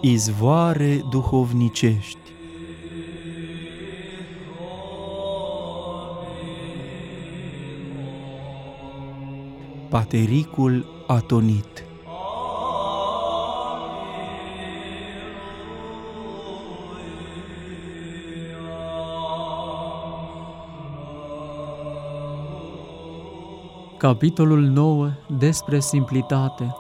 Izvoare duhovnicești. Patericul atonit. Capitolul 9 despre simplitate.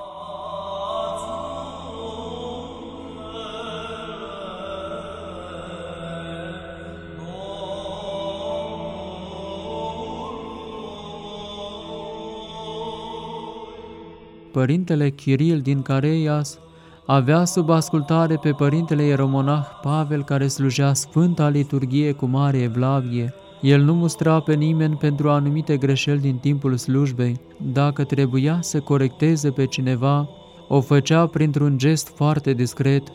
Părintele Chiril din Careias avea sub ascultare pe părintele ieromonah Pavel, care slujea Sfânta Liturghie cu mare evlavie. El nu mustra pe nimeni pentru anumite greșeli din timpul slujbei. Dacă trebuia să corecteze pe cineva, o făcea printr-un gest foarte discret.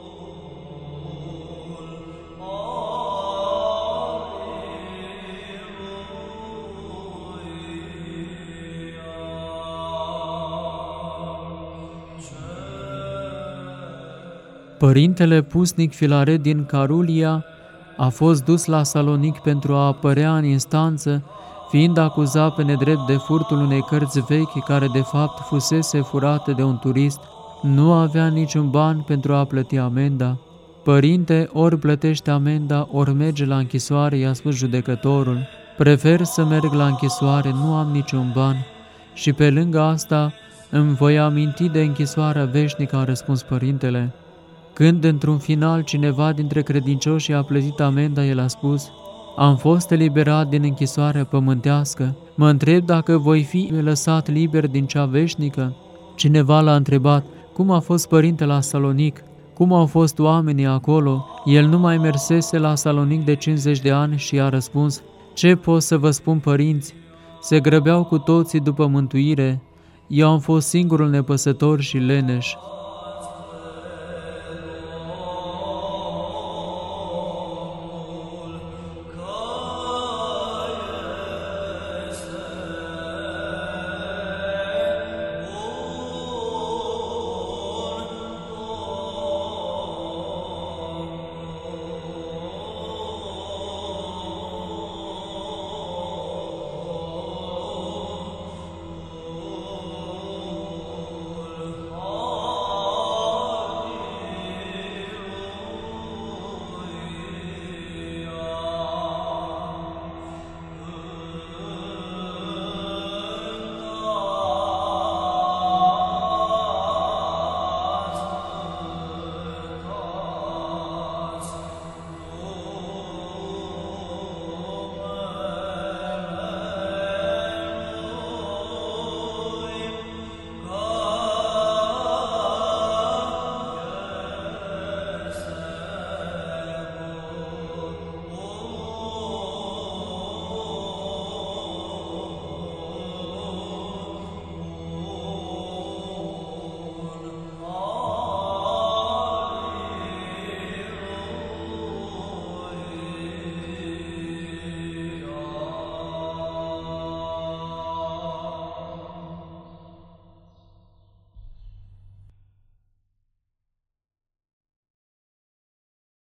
Părintele Pusnic Filaret din Carulia a fost dus la Salonic pentru a apărea în instanță, fiind acuzat pe nedrept de furtul unei cărți vechi, care de fapt fusese furată de un turist. Nu avea niciun ban pentru a plăti amenda. Părinte, ori plătește amenda, ori merge la închisoare, i-a spus judecătorul. Prefer să merg la închisoare, nu am niciun ban. Și pe lângă asta îmi voi aminti de închisoarea veșnică, a răspuns părintele. Când, într-un final, cineva dintre credincioși a plătit amenda, el a spus: am fost eliberat din închisoarea pământească. Mă întreb dacă voi fi lăsat liber din cea veșnică? Cineva l-a întrebat: cum a fost părinte la Salonic? Cum au fost oamenii acolo? El nu mai mersese la Salonic de 50 de ani și a răspuns: ce pot să vă spun, părinți? Se grăbeau cu toții după mântuire. Eu am fost singurul nepăsător și leneș.